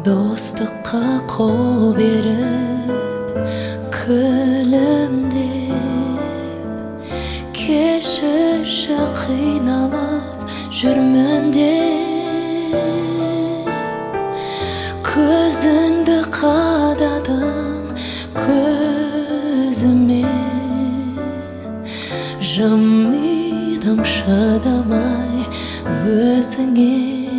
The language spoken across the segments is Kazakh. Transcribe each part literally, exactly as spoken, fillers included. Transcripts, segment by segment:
Dostыққа қол беріп күлімдеп, кешірші қиналып жүрмін деп, көзіңді қададым көзімен, жымидым шыдамай өзіңе.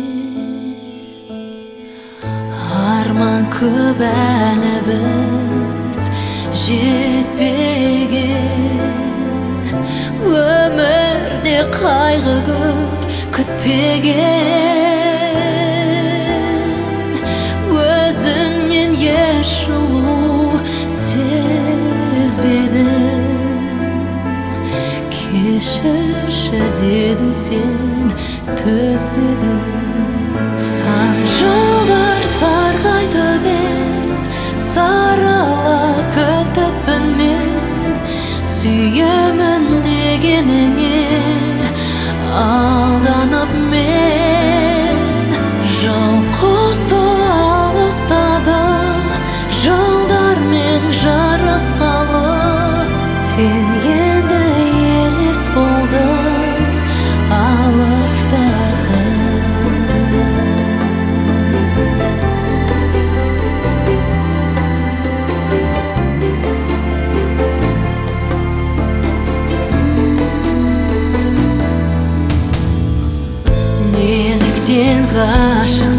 Арман көп әлі біз жетпеген, өмірде қайғы көп күтпеген, өзіңнен еш жылу сезбедім. Кешірші дедің сен, төзбедің. Сан жылдар сарғайтып ең, сарыла күтіппін мен, сүйемін дегеніңе алданып мен. Жыл құсы алыстады, жылдармен жарысқалы, сен енді елес болдың алыстағы. Неліктен ғашық